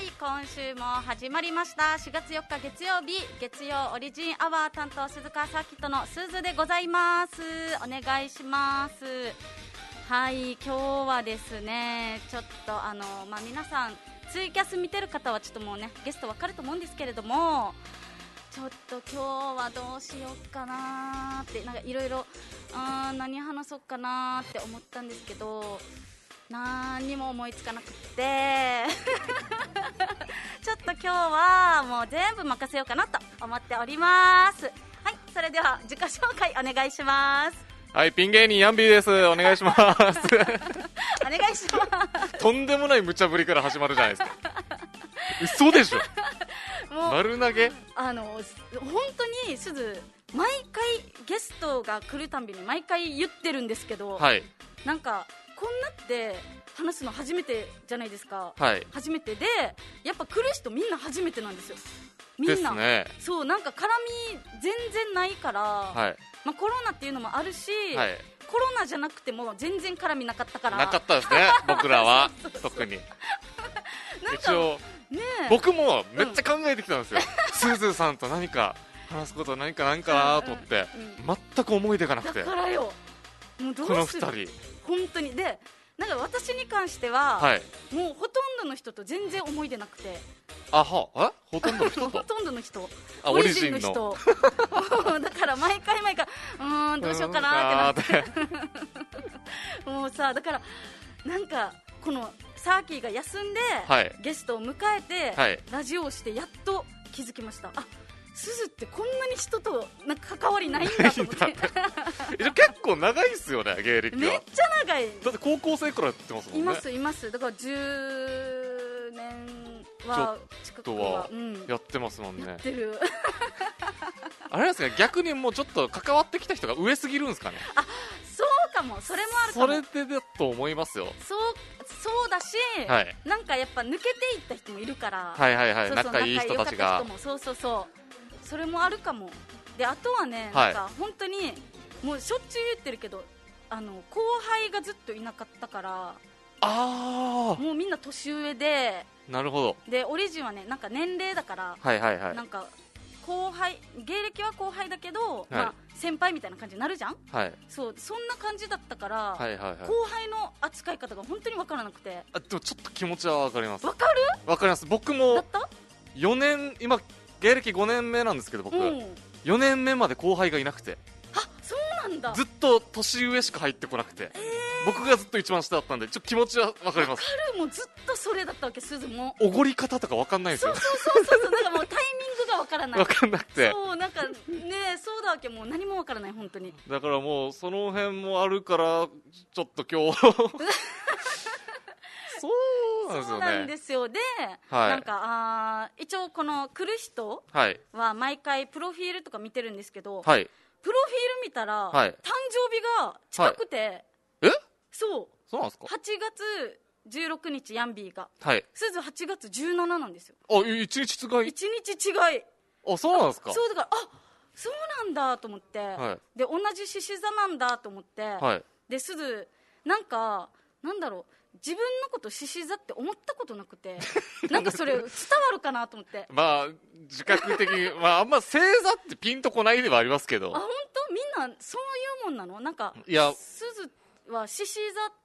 今週も始まりました。4月4日月曜日、月曜オリジンアワー担当鈴川サーキットのすずでございます。お願いします。はい、今日はですね、ちょっと皆さんツイキャス見てる方はちょっともうねゲストわかると思うんですけれども、ちょっと今日はどうしようかなってなんかいろいろ何話そうかなって思ったんですけど、何にも思いつかなくってちょっと今日はもう全部任せようかなと思っております。はい、それでは自己紹介お願いします。 はい、ピン芸人ヤンビーです。お願いしますお願いしますとんでもない無茶ぶりから始まるじゃないですか嘘でしょもう丸投げ。 本当にすず毎回ゲストが来るたんびに毎回言ってるんですけど、 はい、 なんかこんなって話すの初めてじゃないですか。 はい、 初めてでやっぱ来る人みんな初めてなんですよ。みんなですね。 そうなんか絡み全然ないから、 はい、 コロナっていうのもあるし、 はい、 コロナじゃなくても全然絡みなかったからなかったですね僕らは特に一応、 ね、 僕もめっちゃ考えてきたんですよ、すずさんと何か話すこと何かなと思って、全く思い出がなくて。 だからよ、もうどうするこの2人本当にで、なんか私に関しては、 はい、 もうほとんどの人と全然思い出なくて。 ほとんどの人とほとんどの人オリジンの人だから毎回どうしようかなってなってもうさ、だからなんかこのサーキーが休んで、 はい、 ゲストを迎えて、 はい、 ラジオをしてやっと気づきました。すずってこんなに人となんか関わりないんだと思って結構長いっすよね、芸歴は。 めっちゃ長い。 だって高校生からやってますもんね。 いますだから10年は近くはやってますもんね。 やってるあれですか、逆にもうちょっと関わってきた人が上すぎるんですかね。 そうかも、それもあるかも。 それでだと思いますよ。 そうだし、はい、なんかやっぱ抜けていった人もいるから、 はいはいはい、仲いい人たちが、 それもあるかも。であとはね、なんか本当にもうしょっちゅう言ってるけど、後輩がずっといなかったから、もうみんな年上で。 なるほど。 でオリジンはね、なんか年齢だから、 はいはいはい、 なんか後輩、芸歴は後輩だけど、 はい、 先輩みたいな感じになるじゃん、はい、そんな感じだったから、はいはいはい、後輩の扱い方が本当に分からなくて。 でもちょっと気持ちは分かります。 分かる？ 分かります。僕も4年、今芸歴5年目なんですけど、僕、4年目まで後輩がいなくて。 そうなんだ。 ずっと年上しか入ってこなくて、僕がずっと一番下だったんで、ちょっと気持ちは分かります。 分かる。もうずっとそれだったわけ。すずもおごり方とか分かんないですよ。 そうなんかもうタイミングが分からない。 分かんなくて、 そうなんかね、そうだわけ。もう何も分からない本当に。 だからもうその辺もあるから、ちょっと今日そうなんですよ。 で、なんか一応この来る人は毎回プロフィールとか見てるんですけど、プロフィール見たら、誕生日が近くて、そうなんですか。8月16日ヤンビーが、すず8月17なんですよ。 1日違い。そうなんですか。 そうだから、そうなんだと思って、で同じ獅子座なんだと思って、ですずなんかなんだろう、自分のこと獅子座って思ったことなくてなんかそれ伝わるかなと思って自覚的にあんま星座ってピンとこないではありますけど。 本当？みんなそういうもんなの？なんかすずは獅子座って、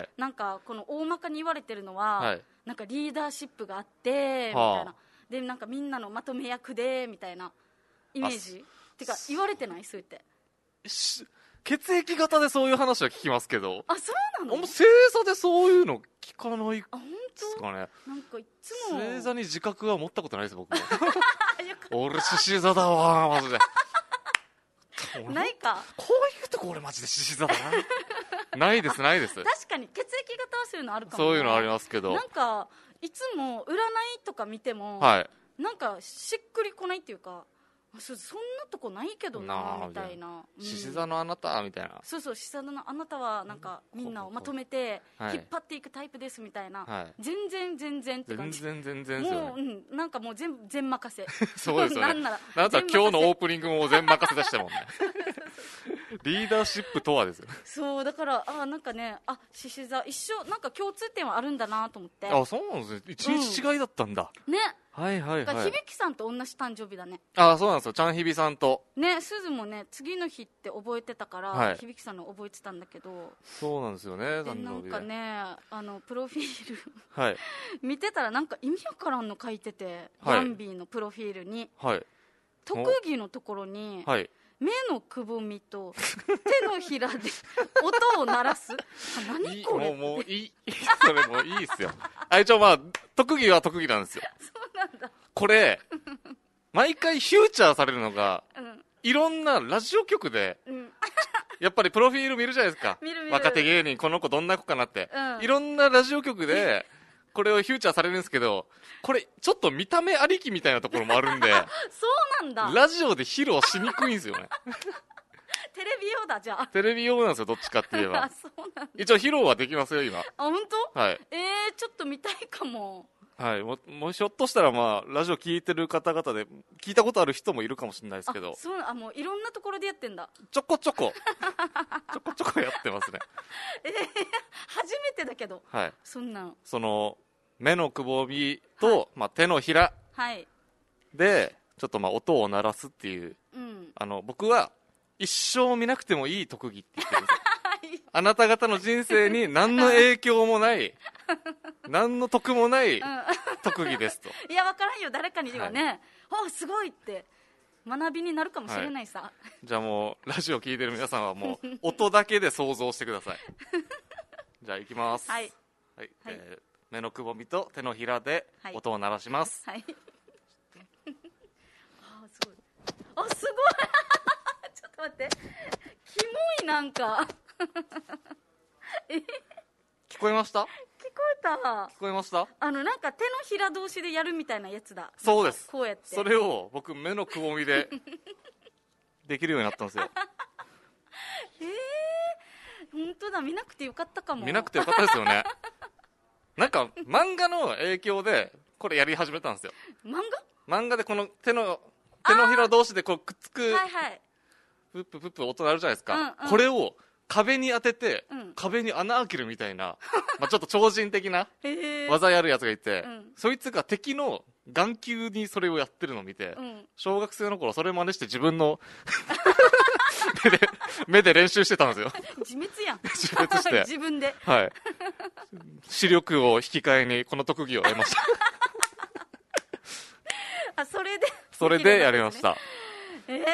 なんかこの大まかに言われてるのは、なんかリーダーシップがあってみたいな、でなんかみんなのまとめ役でみたいなイメージってか言われてない？そう言って血液型でそういう話は聞きますけど。 そうなの？ 星座でそういうの聞かないですかね。 なんかいつも星座に自覚は持ったことないです僕も俺獅子座だわマジでないか。 こういうとこ俺マジで獅子座だなないです。確かに血液型はそういうのあるかも、 そういうのありますけど、 なんかいつも占いとか見ても、なんかしっくりこないっていうか、 そんなとこないけどなあなみたいな、 獅子座のあなたみたいな、 そうそう、獅子座のあなたはなんかみんなをまとめてはい引っ張っていくタイプですみたいな、 はい全然って感じ。 全然ですよね。 もう、なんかもう全任せそうですよね。 なんならなんだ今日のオーププニングも全任せ出したもんね。リーダーシップとはですよ。 そうだからなんかね、獅子座一緒、なんか共通点はあるんだなと思ってあ、そうなんですね。一日違いだったんだ。 ね。 はいはいだからはい。 響さんと同じ誕生日だね。 あ、そうなんですよ。ちゃんひびさんと。 ね、すずもね次の日って覚えてたから、 はい響さんの覚えてたんだけど、 そうなんですよね。 でなんかねプロフィールはい見てたらなんか意味わからんの書いてて、 はいヤンビーのプロフィールにはい特技のところに、 はい。 目のくぼみと手のひらで音を鳴らす何これ、 もういい。それもういいっすよ。一応まあ特技は特技なんですよ。 そうなんだ。 これ毎回フューチャーされるのがうんいろんなラジオ局で。 うんやっぱりプロフィール見るじゃないですか。 見る若手芸人この子どんな子かなって、 うんいろんなラジオ局でこれをフューチャーされるんですけど、これちょっと見た目ありきみたいなところもあるんでそうなんだ。 ラジオで披露しにくいんですよね。 テレビ用だじゃあ。 テレビ用なんですよ、どっちかって言えば。 そうなんだ。 一応披露はできますよ今。 本当？ はい、 ちょっと見たいかも。 はい、もうひょっとしたらまあラジオ聞いてる方々で聞いたことある人もいるかもしれないですけど、 そうもういろんなところでやってんだ。 ちょこちょこやってますね。 初めてだけど、 はい、 そんなん。 その目のくぼみと、まあ、手のひらはい。 でちょっとまあ音を鳴らすっていう、 うん。 僕は一生見なくてもいい特技って言ってるんですよ。あなた方の人生に何の影響もない何の得もない特技ですと。 いや、分からんよ、誰かにはね、すごいって学びになるかもしれないさ。 じゃあもうラジオ聞いてる皆さんはもう音だけで想像してください。じゃあいきます。 はいはい目のくぼみと手のひらで音を鳴らします。 はい。すごい。すごい。ちょっと待って。キモい、なんか。 聞こえました？ 聞こえた。 聞こえました？ なんか手のひら同士でやるみたいなやつだ。 そうです。 こうやって。 それを僕目のくぼみでできるようになったんですよ。 本当だ、見なくてよかったかも。 見なくてよかったですよね。なんか漫画の影響でこれやり始めたんですよ。漫画でこの手のひら同士でこうくっつく、 はいはい、 プッププップ音鳴るじゃないですか、 うんうん、 これを壁に当てて、 うん、 壁に穴開けるみたいなまあちょっと超人的な技やるやつがいて、そいつが敵の眼球にそれをやってるのを見て、小学生の頃それ真似して自分の目で練習してたんですよ。 自滅やん。 自滅して自分で、 はい、視力を引き換えにこの特技を得ました。それでやりました。 すごい。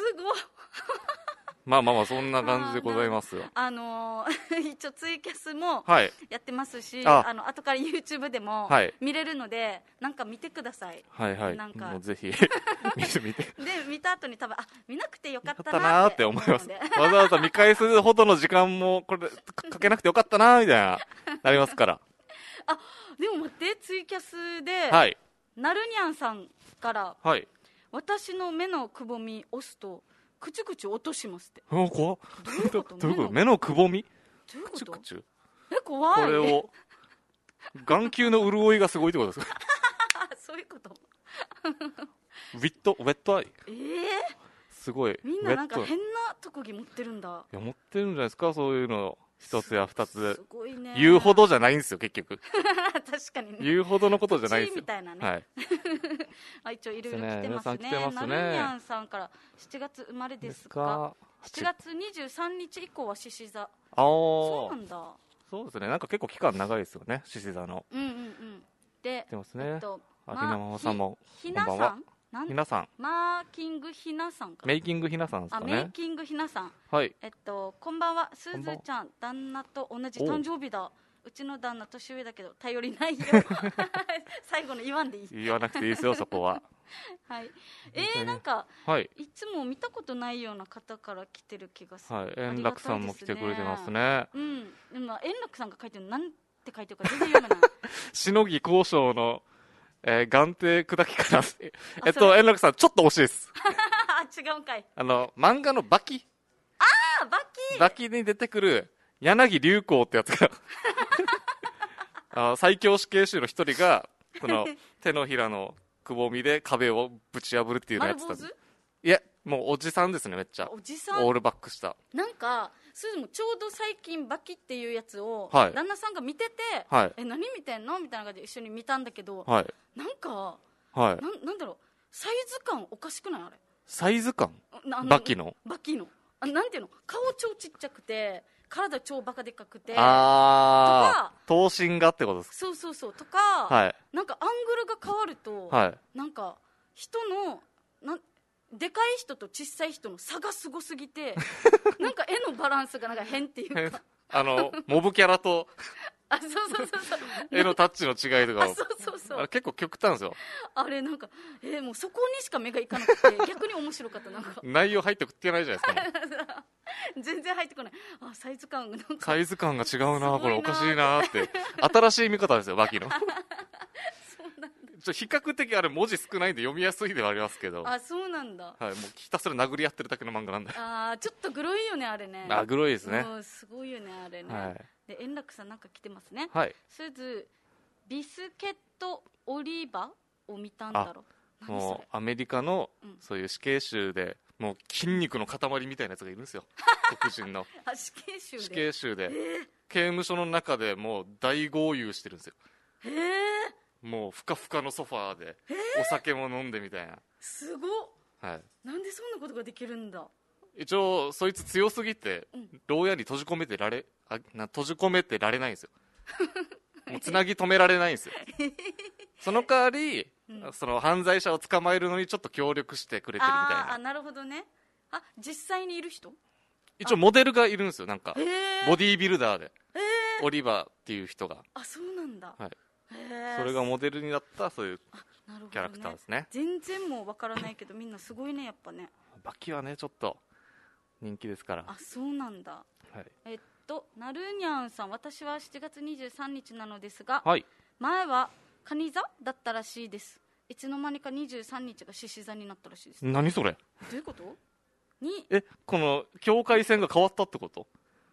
まあそんな感じでございますよ。 一応ツイキャスもやってますし、後から YouTube でも見れるので、なんか見てください。 はいはい、 なんかもうぜひ見てで見た後に多分見なくてよかったなって思います。わざわざ見返すほどの時間もこれかけなくてよかったなみたいななりますから。 でも待って、ツイキャスで、なるにゃんさんから、私の目のくぼみ押すとくちゅくちゅ音しますって。 怖っ。どういうこと？目のくぼみくちゅくちゅ、 怖い。これを眼球の潤いがすごいってことですか？ そういうこと。 ウェットアイ。すごい。 みんななんか変な特技持ってるんだ。 いや持ってるんじゃないですか、そういうの一つや二つ。 すごいね。 言うほどじゃないんですよ結局。 確かにね。 言うほどのことじゃないですよ。 みたいなね。一応いろいろ来てますね。なるにゃんさんから7月生まれですか。7月23日以降は獅子座。そうなんだ。 そうですね。なんか結構期間長いですよね、獅子座の。 で、 出ますね。ひなママさんもこんばんは。ひなさん。 マーキングひなさんか。 メイキングひなさんですかね。 メイキングひなさん。 はい。 こんばんは。すずちゃん、旦那と同じ誕生日だ。うちの旦那年上だけど頼りないよ。最後の言わんでいい。 言わなくていいですよそこは。 はい。なんか、いつも見たことないような方から来てる気がする。 円楽さんも来てくれてますね。 でも円楽さんが書いてるのなんて書いてるか全然読めない。 しのぎ交渉の眼底砕きかな円楽さんちょっと惜しいです違うんかい。 漫画のバキバキに出てくる柳流行ってやつが最強死刑囚の一人がその手のひらのくぼみで壁をぶち破るっていうのやつだ。いやもうおじさんですね。めっちゃおじさん、 オールバックした。 なんかすずもちょうど最近バキっていうやつをはい旦那さんが見てて、 はい、 何見てんのみたいな感じで一緒に見たんだけど、 はい、 なんか、 はい、 なんだろう、サイズ感おかしくない？あれサイズ感バキのなんていうの、顔超ちっちゃくて体超バカでかくて、 頭身がってことですか？ そうとか、 はい、 なんかアングルが変わると、 はい、 なんか人のでかい人と小さい人の差がすごすぎてなんか絵のバランスがなんか変っていうかモブキャラとそう絵のタッチの違いとかそうあれ結構極端ですよ。 あれなんかもうそこにしか目がいかなくて逆に面白かった。なんか内容入ってくってないじゃないですか全然入ってこない。サイズ感がサイズ感が違うな、これおかしいなって新しい見方ですよバキの比較的あれ文字少ないんで読みやすいではありますけど。 そうなんだ。 はい、もうひたすら殴り合ってるだけの漫画なんで。 ちょっとグロいよねあれね。 グロいですね。 すごいよねあれね。 はい、 で円楽さんなんか来てますね。 はい。 すずビスケットオリーバを見たんだろう。 もうアメリカのそういう死刑囚でもう筋肉の塊みたいなやつがいるんですよ黒人の死刑囚で、刑務所の中でもう大豪遊してるんですよ。もうふかふかのソファーでお酒も飲んでみたいな。 すごっ、 はい、 なんでそんなことができるんだ。 一応そいつ強すぎて、牢屋に閉じ込めてられないんですよもうつなぎ止められないんですよその代わり、その犯罪者を捕まえるのにちょっと協力してくれてるみたいな。 なるほどね。実際にいる人、 一応モデルがいるんですよ。なんかボディービルダーで、オリバーっていう人が。 そうなんだ。 はい、それがモデルになったそういうキャラクターですね。 全然もうわからないけどみんなすごいねやっぱね。 バキはねちょっと人気ですから。 そうなんだ。 はい、 なるにゃんさん、私は7月23日なのですが、 はい、 前は蟹座だったらしいです。いつの間にか23日が獅子座になったらしいです。 何それ、 どういうことこの境界線が変わったってこと？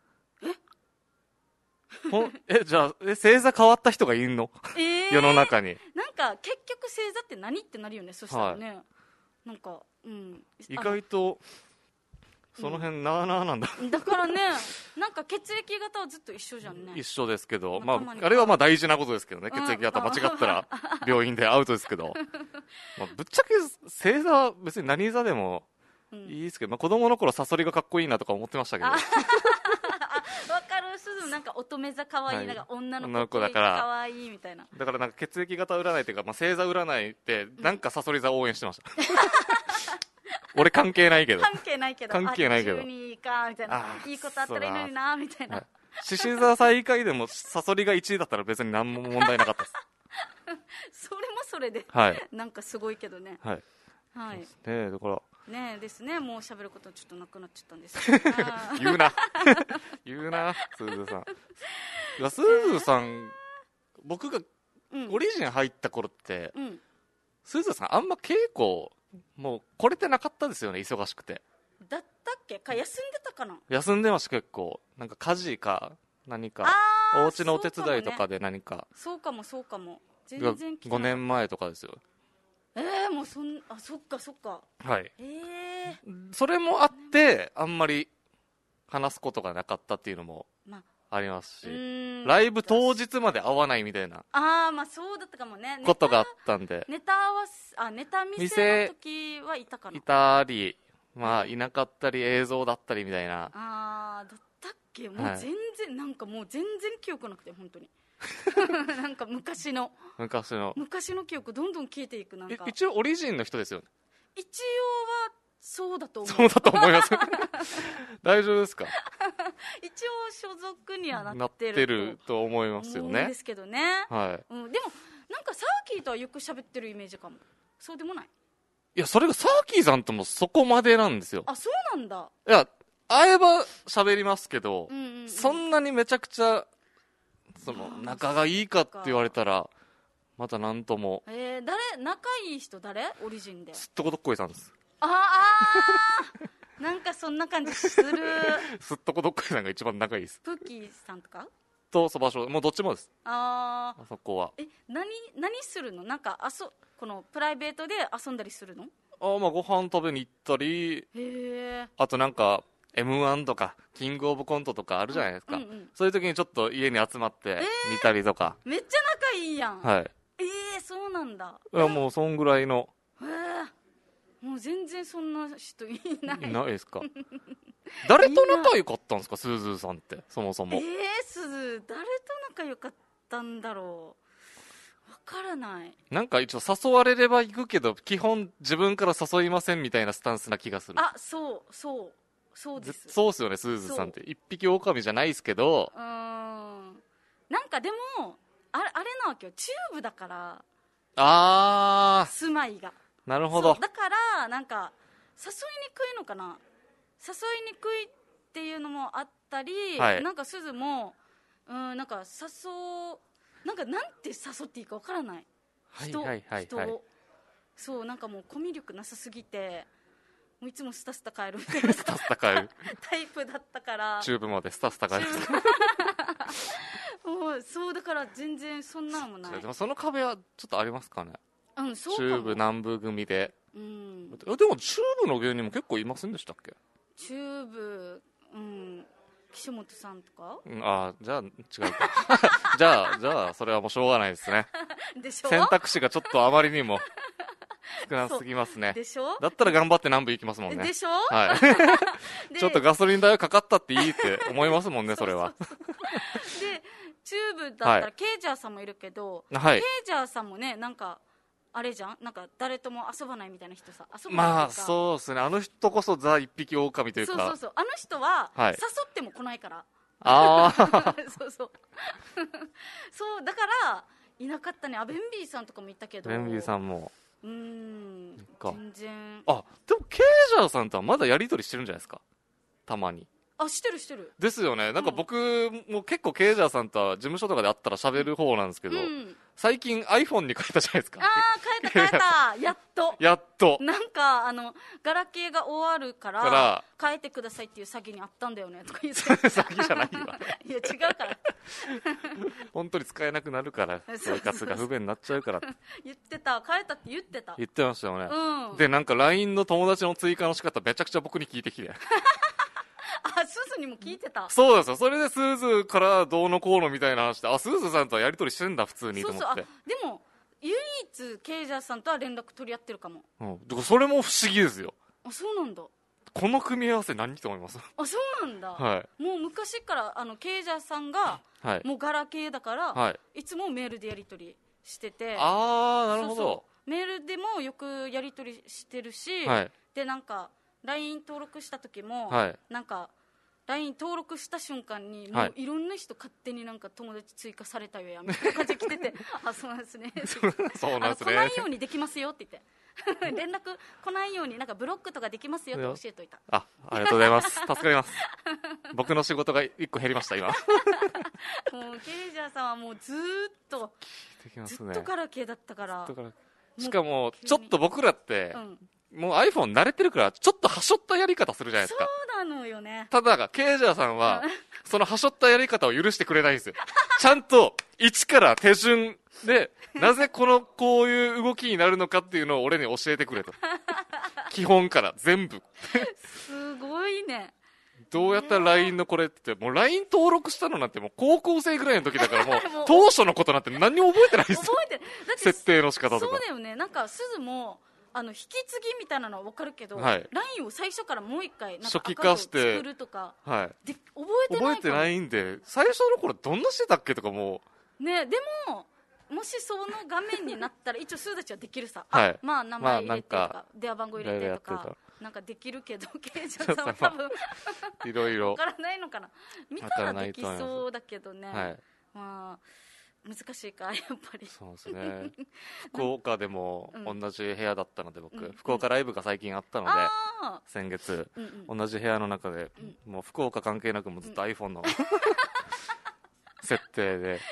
じゃあ星座変わった人がいるの？世の中に。なんか結局星座って何ってなるよね。そしたらね、なんか、 意外とその辺なあなあなんだ、 だからね、なんか血液型はずっと一緒じゃんね。 一緒ですけど、あれはまあ大事なことですけどね。血液型間違ったら病院でアウトですけどぶっちゃけ星座は別に何座でもいいですけど、子供の頃サソリがかっこいいなとか思ってましたけど。わかる。すずなんか乙女座かわいい、なんか女の子だからかわいいみたいな。 だからなんか血液型占いっていうか、星座占いってなんかサソリ座応援してました俺関係ないけど 12位かみたいな、いいことあったらいいのになみたいな。 獅子座最下位でもサソリが1位だったら別に何も問題なかったですそれもそれで、なんかすごいけどね。 はい、だからねですね、もう喋ることちょっとなくなっちゃったんです言うなすずさんすずさん、僕がオリジン入った頃って、すずさんあんま稽古もう来れてなかったですよね。忙しくて。 だったっけか、休んでたかな。 休んでました。結構なんか家事か何かお家のお手伝いとかで何か。 そうかも全然 5年前とかですよ。 もうそっか。 はい、それもあってあんまり話すことがなかったっていうのもありますし、ライブ当日まで会わないみたいなそうだったかもね。 ことがあったんで、 ネタ見せの時はいたかな。 いたり、いなかったり映像だったりみたいな。 だったっけ。もう全然、なんかもう全然記憶なくて本当になんか昔の記憶どんどん消えていく。なんか一応オリジンの人ですよね。 一応はそうだと思います大丈夫ですか一応所属にはなってると思いますよね。 ですけどね、 でもなんかサーキーとはよく喋ってるイメージかも。そうでもない？ いや、それがサーキーさんともそこまでなんですよ。 そうなんだ。 いや、会えば喋りますけど、そんなにめちゃくちゃ仲がいいかって言われたらまたなんとも。 仲いい人誰？オリジンで。 すっとこどっこいさんです。 なんかそんな感じする。 すっとこどっこいさんが一番仲いいです。 プッキーさんとかとそばしょう、もうどっちもです。 あそこは。 何するの？なんかこのプライベートで遊んだりするの？ まあご飯食べに行ったり、あとなんか M1 とかキングオブコントとかあるじゃないですか、そういう時にちょっと家に集まって見たりとか、 めっちゃ仲いいやん。 はい。 そうなんだ。 いやもうそんぐらいの。 もう全然そんな人いない。 いないですか？誰と仲良かったんですか、スーズーさんって、そもそも。 スズ誰と仲良かったんだろう。わからない。 なんか一応誘われれば行くけど基本自分から誘いませんみたいなスタンスな気がする。 そうです。 そうっすよね、スーズーさんって。一匹狼じゃないですけど、 なんかでもあれなわけよ、チューブだから。住まいが。 なるほど。 だからなんか誘いにくいのかな。誘いにくいっていうのもあったり、なんかすずもなんかなんて誘っていいかわからない。人を。そう、なんかもうコミュ力なさすぎて、もういつもスタスタ帰るみたいなタイプだったから。 チューブまでスタスタ帰る。 そうだから全然そんなのもない。 でもその壁はちょっとありますかね。 そうチューブ南部組で。でもチューブの芸人も結構いませんでしたっけ？ チューブ、岸本さんとか。 じゃあ違うか。じゃあそれはもうしょうがないですね。 でしょ？ 選択肢がちょっとあまりにも少なすぎますね。 でしょ？ だったら頑張って南部行きますもんね。 でしょ？ はい。ちょっとガソリン代はかかったっていいって思いますもんね、それは。 でチューブだったらケイジャーさんもいるけど、ケイジャーさんもね、なんかあれじゃん、なんか誰とも遊ばないみたいな人さ。 まあそうですね、あの人こそザ一匹狼というか。 そうあの人は誘っても来ないから。そうだからいなかったね。ベンビーさんとかもいたけど。 ベンビーさんも全然。 でもケイジャーさんとはまだやり取りしてるんじゃないですか、たまに。 してるですよね。なんか僕も結構ケイジャーさんとは事務所とかで会ったら喋る方なんですけど、最近 iPhone に変えたじゃないですか。 変えたやっとなんかガラケーが終わるから変えてくださいっていう詐欺にあったんだよねとか言って詐欺じゃないわ。 いや違うから本当に使えなくなるから、生活が不便になっちゃうから言ってた。変えたって言ってましたよね。でなんか LINE の友達の追加の仕方めちゃくちゃ僕に聞いてきてスズにも聞いてた。 そうですよ。それでスーズからどうのこうのみたいな話で、スーズさんとはやり取りしてんだ普通にと思って。 でも唯一ケイジャーさんとは連絡取り合ってるかも。 それも不思議ですよ。 そうなんだ。 この組み合わせ何と思います？ そうなんだ。もう昔からケイジャーさんがもうガラケーだから、いつもメールでやり取りしてて。 なるほど。 メールでもよくやり取りしてるし、でなんか LINE 登録した時も、なんか LINE 登録した瞬間にもういろんな人勝手になんか友達追加されたよやみたいな感じで来ててそうなんですねそうなんですね。 来ないようにできますよって言って連絡来ないようになんかブロックとかできますよって教えといた。 ありがとうございます。助かります。僕の仕事が1個減りました今。もうケイジャーさんはもうずっとガラケーだったから。 しかもちょっと僕らって、もう iPhone 慣れてるからちょっとはしょったやり方するじゃないですか。 そうなのよね。 ただケイジャーさんはそのはしょったやり方を許してくれないんですよ。ちゃんと一から手順でなぜこういう動きになるのかっていうのを俺に教えてくれと。基本から全部すごいね。 どうやったら LINE のこれってもう LINE 登録したのなんてもう高校生ぐらいの時だからもう当初のことなんて何にも覚えてないですよ。設定の仕方とか。 そうだよね。なんかすずも引き継ぎみたいなのは分かるけど、LINE を最初からもう一回なんか初期化して作るとか、 覚えてないんで最初の頃どんなしてたっけとかもうね。でももしその画面になったら一応数たちはできるさ、まあ名前入れてとか電話番号入れてとかなんかできるけど、ケイジャーさんは多分いろいろ分からないのかな。見たらできそうだけどね。まあ難しいかやっぱり。 そうですね。福岡でも同じ部屋だったので僕、福岡ライブが最近あったので先月同じ部屋の中でもう福岡関係なくもずっと iPhone の設定で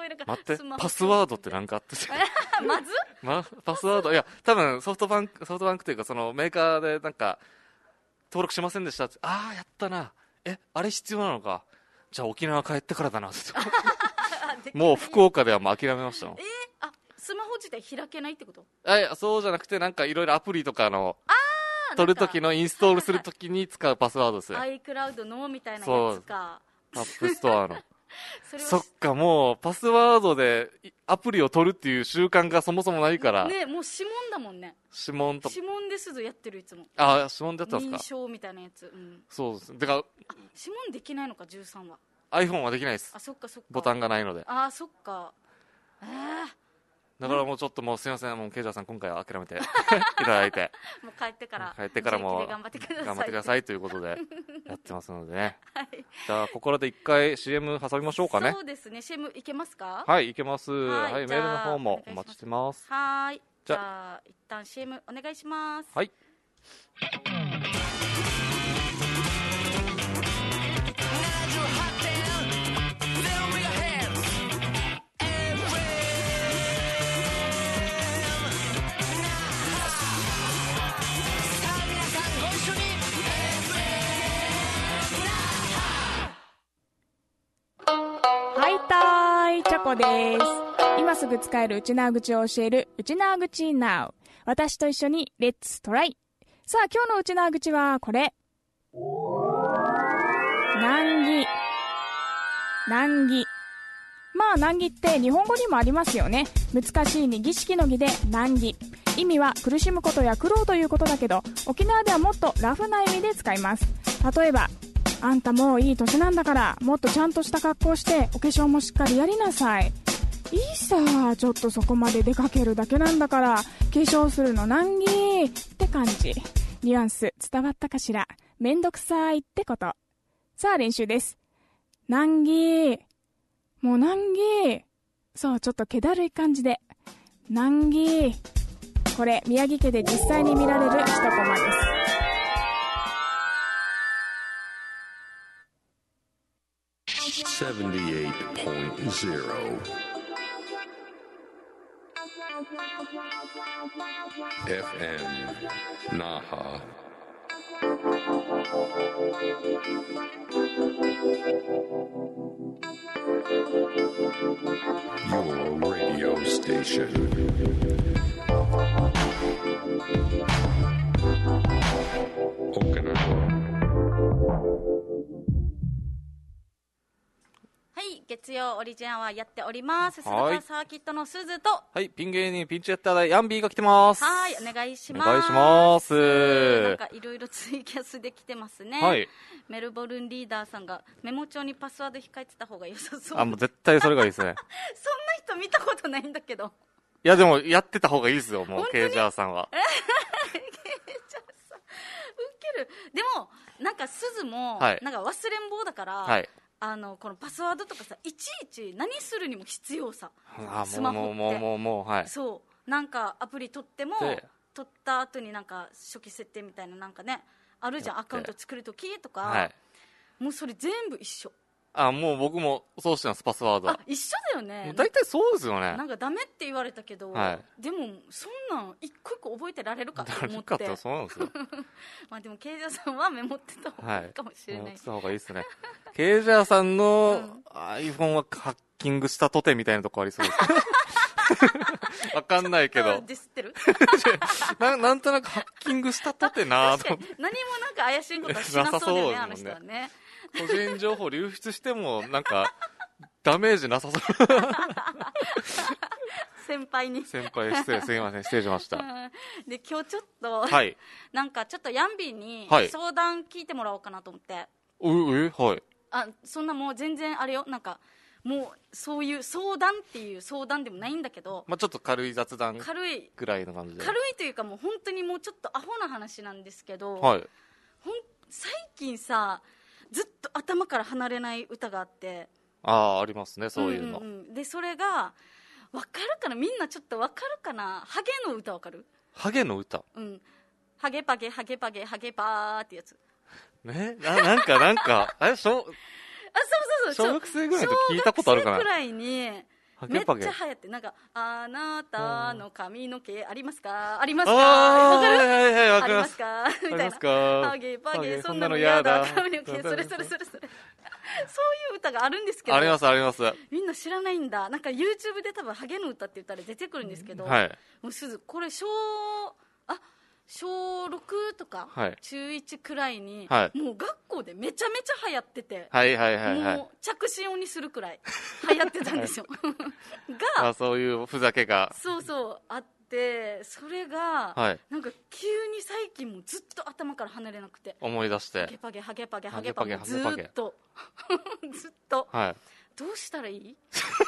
ごいなんか待ってスマホパスワードってなんかあってまずパスワードいや多分ソフトバンクというかそのメーカーでなんか登録しませんでしたって、ああやったな、あれ必要なのか、じゃあ沖縄帰ってからだなってもう福岡ではもう諦めましたもん。 あ、スマホ自体開けないってこと？ そうじゃなくてなんかいろいろアプリとかの取るときののインストールするときに使うパスワードですよ。 iCloud のみたいなやつか。 アップストアのそれはそっか、もうパスワードでアプリを取るっていう習慣がそもそもないからね、もう指紋だもんね。 指紋と指紋ですずやってるいつも。 指紋だったんです認か。 証みたいなやつ、 そうです。だから指紋できないのか13は。 iPhone はできないです。 あ、そっかそっか。 ボタンがないので。 あ、そっか。 だからもうちょっともうすいません、もうケイジャーさん今回は諦めていただいてもう帰ってからもう自力で頑張ってください。 頑張ってくださいということでやってますのでねはい、 じゃあここらで一回 CM 挟みましょうかね。 そうですね。 CM いけますか？ はいいけます。 はいはい、メールの方もお待ちしてます。 はい、 じじゃあ一旦 CM お願いします。 はい。 はいたーい、チョコです。今すぐ使える内縄口を教える内縄口 Now。私と一緒にレッツトライ。さあ今日の内縄口はこれ。難儀。難儀。まあ難儀って日本語にもありますよね。難しいに儀式の儀で難儀。意味は苦しむことや苦労ということだけど、沖縄ではもっとラフな意味で使います。例えば、あんたもういい年なんだからもっとちゃんとした格好してお化粧もしっかりやりなさい。いいさ、ちょっとそこまで出かけるだけなんだから化粧するの難儀って感じ。ニュアンス伝わったかしら。めんどくさいってこと。さあ練習です。難儀。もう難儀。そう、ちょっと気だるい感じで難儀。これ宮城家で実際に見られる一コマです。 78.0 FM Naha. Your radio station. Okinawa. はい、月曜オリジンアワーやっております。鈴はい鹿サーキットの鈴と、 はいピン芸人ピンチやったらヤンビーが来てます。 はい、お願いします。 お願いします。 なんかいろいろツイキャスできてますね。 はい。 メルボルンリーダーさんがメモ帳にパスワード控えてた方が良さそう。 もう絶対それがいいですね。 そんな人見たことないんだけど。 いやでもやってた方がいいですよ、もう本当にケイジャーさんは。 ウケる。でもなんか鈴も、 はいなんか忘れん坊だから、 はいこのパスワードとかさ、いちいち何するにも必要さ。スもうマホってもうはい。 そう、なんかアプリ取ってもで取った後になんか初期設定みたいななんかねあるじゃん、 やってアカウント作るときとか、 はいもうそれ全部一緒。 もう僕もそうしてますパスワードは。 一緒だよね。 大体そうですよね。 なんかダメって言われたけど、 はでもそんなん一個一個覚えてられるかと思って誰かってそうなんですよ。 まあでもケイジャーさんはメモってた方がいいかもしれない、 持ってた方がいいですね。ケイジャーさんの iPhone はハッキングしたとてみたいなとこありそうです。わかんないけどディスってるなんとなくハッキングしたとてなと思って何もなんか怪しいことはしなそうだよね、あのなさそうですもんね人はね。 個人情報流出してもなんかダメージなさそう。 先輩に先輩すいません失礼しました。 で今日ちょっと、 はいなんかちょっとヤンビーにはい相談聞いてもらおうかなと思って、 はいそんなもう全然あれよ、なんかもうそういう相談っていう相談でもないんだけど、 ちょっと軽い雑談軽いぐらいの感じで。 というかもう本当にもうちょっとアホな話なんですけど、 はい最近さずっと頭から離れない歌があって、 ありますねそういうの。 でそれが分かるかな、みんなちょっと分かるかな、ハゲの歌分かる？ ハゲの歌ハゲパゲハゲパゲハゲパーってやつね、なんかそう小学生ぐらいの時聞いたことあるかな。 小学生くらいにめっちゃハゲパゲ流行って、なんかあなたの髪の毛ありますか、ありますか、 あーわかる、 はいはいはいわありまかりますすかみたいな、 ありますかハゲパゲハゲそんなのやだ、 そんなのやだ髪の毛それそういう歌があるんですけど、 ありますあります。 みんな知らないんだ。なんか YouTube で多分ハゲの歌って言ったら出てくるんですけど、 はいもうすずこれ小6とか、 はい中1くらいに、 はいもう学校でめちゃめちゃ流行ってて、 はいはいはいはいもう着信音にするくらい流行ってたんですよがあ、そういうふざけが。 そうそうあって、それが、 はいなんか急に最近もずっと頭から離れなくて、 思い出してハゲパゲハゲパゲハハゲパゲゲパゲずハゲパゲーっとずっと、 はいどうしたらいい、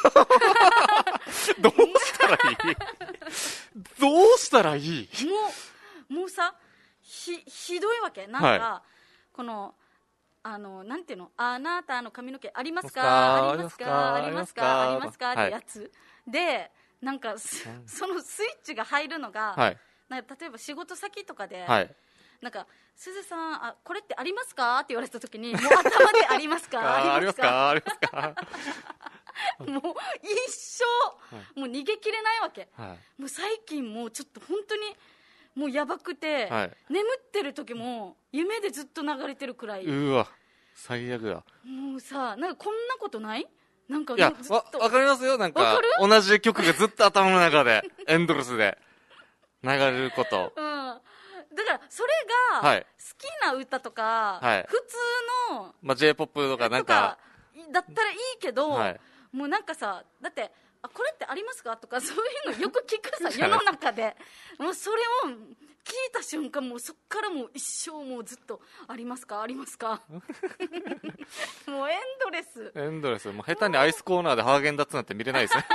どうしたらいいどうしたらいいもうさ、ひどいわけ、なんか、 はこのなんていうの、あなたの髪の毛ありますあか、ありますか、あありまりますすか、 かありますかってやつ、で、なんかそのスイッチが入るのが、 はいなんか例えば仕事先とかで、 はいなんかすずさん、これってありますかって言われたときに、もう頭でありますか、 ありますかありますかもう一生、もう逃げきれないわけ、 はもう最近もうちょっと本当にもうやばくて、 はい眠ってる時も夢でずっと流れてるくらい、 いうわ最悪だ。 もうさ、なんかこんなことない、なんかいやずっとわかりますよ。なんかわかる同じ曲がずっと頭の中でエンドレスで流れることうん、だからそれが好はいきな歌とか、 はい普通のまあ J-POP とかなんとかかだったらいいけど、 はいもうなんかさ、だってこれってありますかとか、そういうのよく聞くさじゃない世の中で、もうそれを聞いた瞬間、もうそっからもう一生もうずっとありますかありますかもうエンドレス、もエンドレスもう下手にアイスコーナーでハーゲンダッツなんて見れないですね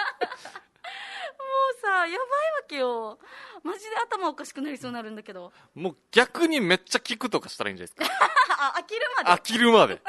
うさ、やばいわけよ、マジで頭おかしくなりそうになるんだけどもう逆にめっちゃ聞くとかしたらいいんじゃないですか飽きるまで、 飽きるまで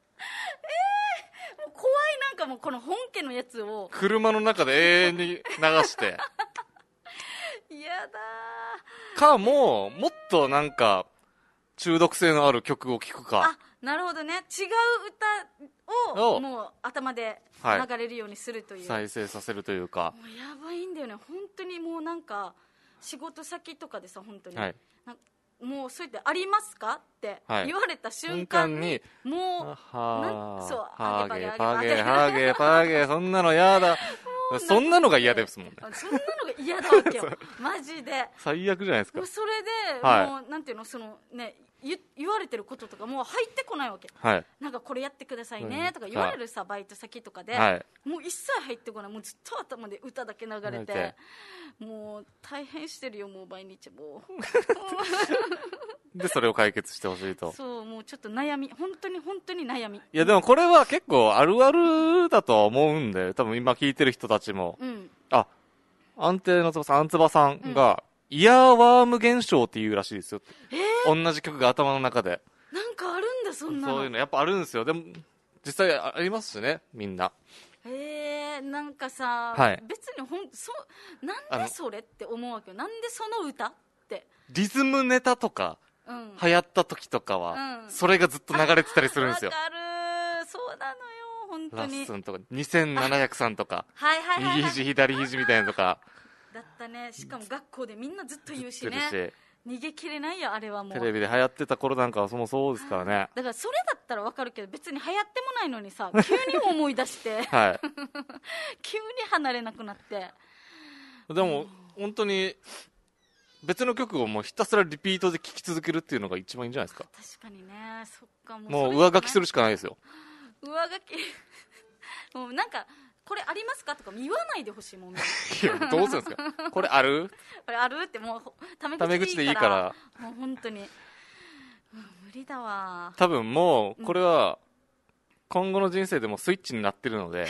もう怖い、なんかもうこの本家のやつを、 車の中で永遠に流してやだかもうもっとなんか中毒性のある曲を聴くかあ、なるほどね、違う歌ををもう頭ではい流れるようにするという、 再生させるというかもうやばいんだよね、本当にもうなんか仕事先とかでさ、本当に、 はいもうそうやってありますかってはい言われた瞬間に、もうはそうハハゲゲパゲパゲハゲパゲそんなの嫌だそんなのが嫌ですもんねそんなのが嫌だわけよマジで、 最悪じゃないですかもうそれで、 はいもうなんていうの、そのね、言われてることとかもう入ってこないわけ、 はいなんかこれやってくださいうんねとか言われるさ、バイト先とかで、 はいもう一切入ってこない、もうずっと頭で歌だけ流れ流れてて、 もう大変してるよ、もう毎日もでそれを解決してほしいとうそう、もうちょっと悩み、本当に本当に悩み、 いやでもこれは結構あるあるだとは思うんで多分今聞いてる人たちもうんあ安定のつばさんアンツバさんが、イヤーワーム現象っていうらしいですよ、同じ曲が頭の中でなんかあるんだ、そんなの。 そういうのやっぱあるんですよでも実際ありますしねみんななんかさ、 はい別になんでそれって思うわけよ、なんでその歌って、 リズムネタとかうん、 流行った時とかは、 うんそれがずっと流れてたりするんですよわかる、そうなのよ、本当ラに。 ッスンとか2703とかはいはいはい、 右はい、 肘左肘みたいなのとかだったね、しかも学校でみんなずっと言うし出るね、 し逃げきれないよ、あれはもう。 テレビで流行ってた頃なんかはそうですからねだからそれだったらわかるけど、別に流行ってもないのにさ、急に思い出してはい急に離れなくなって、 でも本当に別の曲をもうひたすらリピートで聴き続けるっていうのが一番いいんじゃないですか確かにね、そっか、 もう上書きするるしかないですよ上書きもうなんか、これありますかとか言わないでほしいもん、 いやどうするんですかこれあるこれあるってもうタタメ口でいいからもう本当に、無理だわ。 多分もうこれは今後の人生でもスイッチになってるので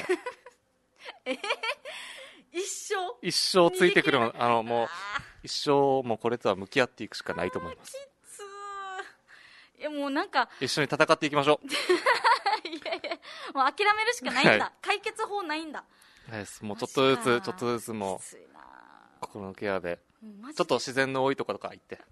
一生一生ついてくるのもうあ一生もうこれとは向き合っていくしかないと思いますーきつー、いやもうなんか一緒に戦っていきましょういやいや、もう諦めるしかないんだ、 はい解決法ないんだ。 はいもうちょっとずマジかつちょっとずつもきついな心のケアでマジでちょっと自然の多いところとか行って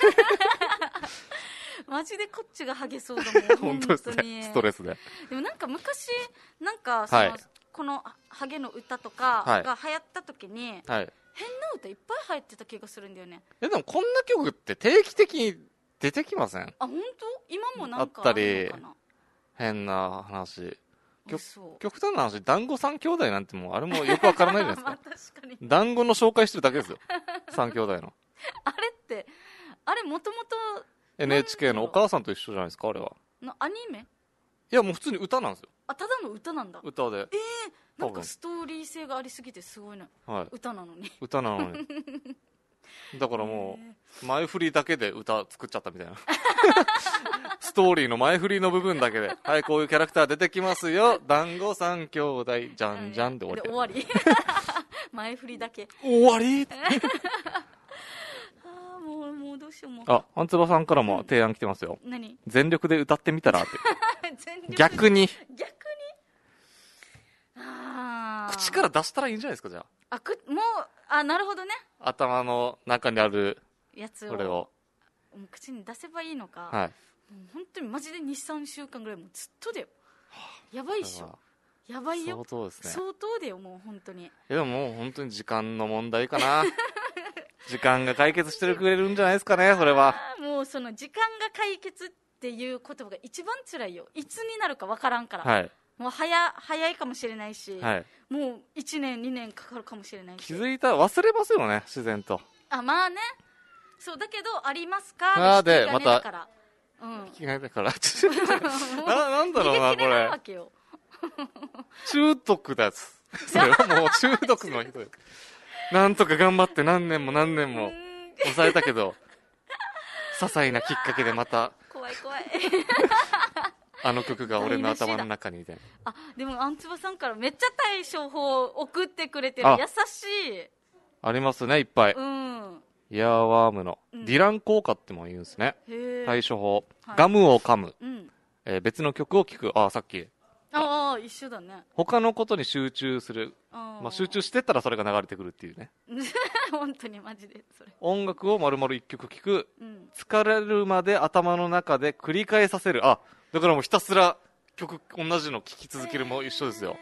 マジでこっちがハゲそうだもん本当です本当にねストレスででもなんか昔なんかその、 はいこのハゲの歌とかはいが流行った時に、 はい。 変な歌いっぱい流行ってた気がするんだよね。 でもこんな曲って定期的に出てきません？ あ、本当？今もなんかあったりるのかな。 変な話。 そう極端な話、団子三兄弟なんてもうあれもよくわからないじゃないですまあか。 確かに。 団子の紹介してるだけですよ。三兄弟の。 あれってあれもともと NHK のお母さんと一緒じゃないですか、あれは。 のアニメ？ いや、もう普通に歌なんですよ。 あ、ただの歌なんだ。 歌で。 なんかストーリー性がありすぎてすごいな。 はい。 歌なのに。 歌なのに。だからもう、前振りだけで歌作っちゃったみたいな。ストーリーの前振りの部分だけで、はい、こういうキャラクター出てきますよ。団子三兄弟、じゃんじゃんで終わり。 で終わり。前振りだけ。 終わりああ、もうどうしようもう。 あ、アンツバさんからも提案来てますよ。 何？ 全力で歌ってみたらって。 全力逆に。 逆に。ああ。 口から出したらいいんじゃないですか、じゃあ。 もうなるほどね。 頭の中にある、 やつをこれを。 もう口に出せばいいのか。 はい。 もう本当にマジで 2,3 週間ぐらいもうずっとだよ。やばいっしょ。やばいよ。 相当ですね。 相当だよ、もう本当に。 でももう本当に時間の問題かな。時間が解決してくれるんじゃないですかね、それは。 もうその時間が解決っていう言葉が一番辛いよ。いつになるかわからんから。 はい。 もう早いかもしれないし、 はい。 もう1年2年かかるかもしれないし。 気づいたら忘れますよね、自然と。 あ、まあね。そうだけど、ありますかで引き金だから。うん。 気がだから。なんだろうな、こ逃げ切れないわれ。 けよ。 中毒だつ。それはもう中毒の人です。なんとか頑張って何年も何年も抑えたけど、些細なきっかけでまた、 怖い怖い。 あの曲が俺の頭の中にみたいな。 あ、でもアンツバさんからめっちゃ対処法送ってくれてる。 あ優しい。 ありますね、いっぱい。 うん。 イヤーワームのうんディラン効果っても言うんですね。 へえ。 対処法。 はいガムを噛む。 うん。 別の曲を聴く。あ、さっき。 ああ、一緒だね。 他のことに集中する。 ままあ、集中してたらそれが流れてくるっていうね。 本当にマジでそれ。 音楽を丸々一曲聴く。 うん。 疲れるまで頭の中で繰り返させる。あ、だからもうひたすら曲同じの聴き続けるも一緒ですよ。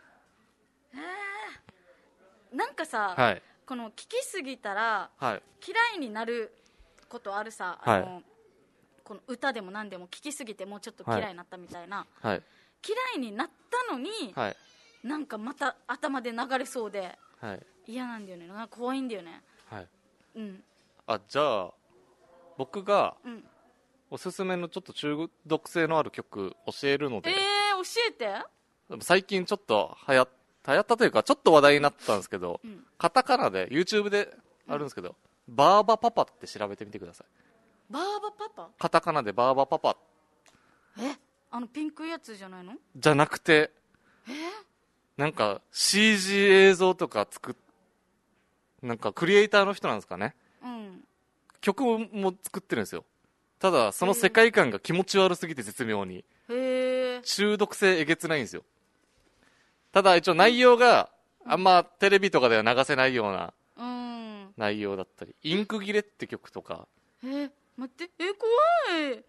なんかさ、 はい。 この聞きすぎたらはい。 嫌いになることあるさ、 はいこの歌でも何でも聞きすぎてもうちょっと嫌いになったみたいな、 はい。 嫌いになったのに、 はい。 なんかまた頭で流れそうではい。 嫌なんだよね。なんか怖いんだよね。 はい。 うんあ、じゃあ、僕がうん。 おすすめのちょっと中毒性のある曲教えるので、 教えて。 最近ちょっと流行ったというか、ちょっと話題になったんですけど、 うんカタカナで YouTube であるんですけど、バーバパパって調べてみてください。 バーバパパ？ カタカナでバーバパパピンクいやつじゃないの？ じゃなくて、なんか CG 映像とかなんかクリエイターの人なんですかね。 うん。 曲も作ってるんですよ。ただ、その世界観が気持ち悪すぎて絶妙に。 へえ。 中毒性えげつないんですよ。ただ一応内容があんまテレビとかでは流せないようなうん。 内容だったり、インク切れって曲とか、 待って。怖い。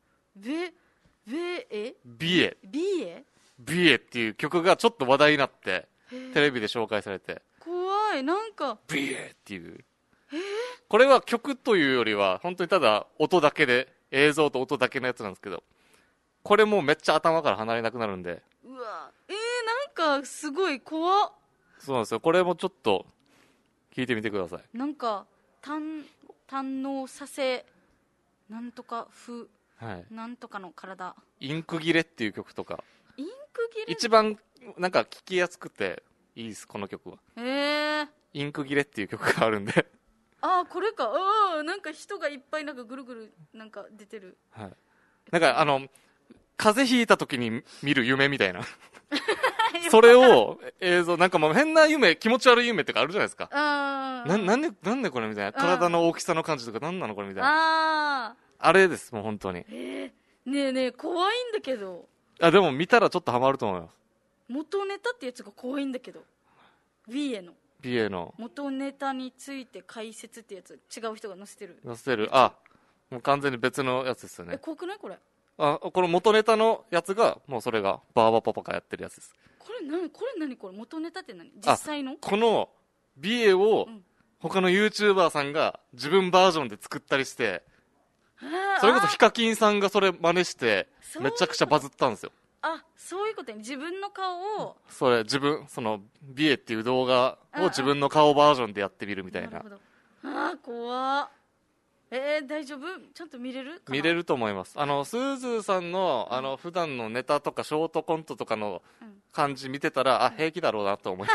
ビエビエっていう曲がちょっと話題になってへえテレビで紹介されて、 怖い。なんかビエっていう、これは曲というよりは本当にただ音だけで、映像と音だけのやつなんですけど、これもうめっちゃ頭から離れなくなるんで、 うわなんかすごい怖っ。 そうなんですよ。これもちょっと聞いてみてください。 なんか堪能させなんとか風はい。 なんとかの体。 インク切れっていう曲とか、 インク切れ。 一番なんか聞きやすくていいです、この曲は。 へえ。 インク切れっていう曲があるんで、 これか。なんか人がいっぱいなんかぐるぐるなんか出てる。 はい。なんか風邪ひいた時に見る夢みたいな。それを映像、なんかもう変な夢、気持ち悪い夢ってかあるじゃないですか。なんでこれみたいな。体の大きさの感じとかなんなのこれみたいな。あれです、もう本当に。 ねえねえ、怖いんだけど。 でも見たらちょっとハマると思います。 元ネタってやつが怖いんだけど。ビエのビエの元ネタについて解説ってやつ、違う人が載せてる。 載せてる。もう完全に別のやつですよね。 怖くないこれ。 この元ネタのやつが、もうそれがバーバパパがやってるやつです。 これ何これ元ネタって何、実際の。 このビエをうん他の YouTuber さんが自分バージョンで作ったりして、それこそヒカキンさんがそれ真似してそうめちゃくちゃバズったんですよ。 そういうことね。自分の顔を、 それそのビエっていう動画を自分の顔バージョンでやってみるみたいな。 るほど。怖っ。大丈夫？ちゃんと見れるかな？ 見れると思います。スーズーさんの普段のネタとかショートコントとかの感じ見てたら、平気だろうなと思い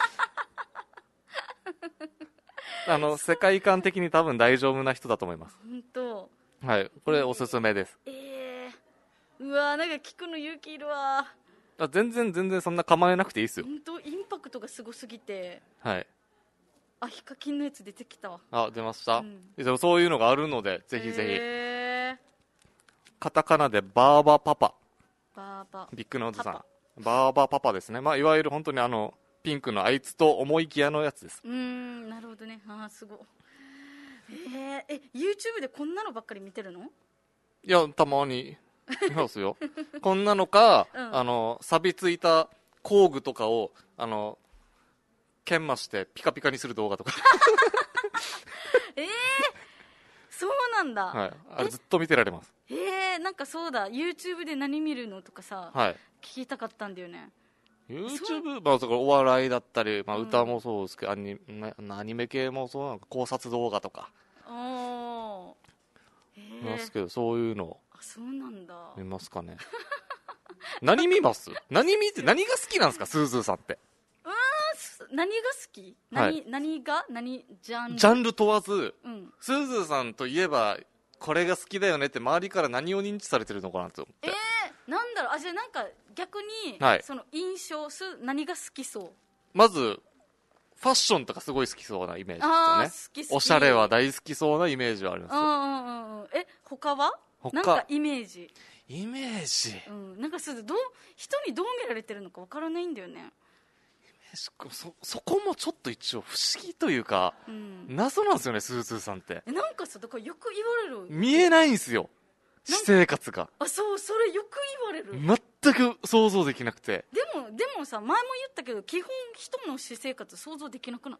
ます世界観的に多分大丈夫な人だと思います。 本当。 はい、これおすすめです。 うわ、なんか聞くの勇気いるわ。 全然そんな構えなくていいですよ。 本当、インパクトがすごすぎて。 はい。 ヒカキンのやつ出てきたわ。 出ました、でもそういうのがあるのでぜひぜひ。カタカナでバーバパパ、ビッグノーズさん、バーバパパですね。いわゆる本当にピンクのあいつと思いきやのやつです。 なるほどね。すごい。YouTube でこんなのばっかり見てるの？ いや、たまに見ますよこんなのか、錆びついた工具とかを研磨してピカピカにする動画とかそうなんだ。 はい、あれずっと見てられます。 なんかそうだ、 YouTube で何見るのとかさ、 はい、 聞きたかったんだよね。 YouTube、お笑いだったり、歌もそうですけど、アニメ系もそうなのか、考察動画とか見ますけど、そういうのそうなんだ。 見ますかね何見ます？何が好きなんですか、スーズーさんって。 何が好き？何ジャンル問わず、スーズーさんといえばこれが好きだよねって周りから何を認知されてるのかなと思って。 なんだろう。じゃあなんか逆に、その印象、何が好きそう？ まずファッションとかすごい好きそうなイメージですよね。 好き。 おしゃれは大好きそうなイメージはありますよ。 他は？なんかイメージ、なんか人にどう見られてるのかわからないんだよね。 そこもちょっと一応不思議というか、謎なんですよね、スーズーさんって。 なんかさ、だからよく言われる。 見えないんですよ、私生活が。 それよく言われる。 全く想像できなくて。 でもさ、前も言ったけど基本人の私生活想像できなくない？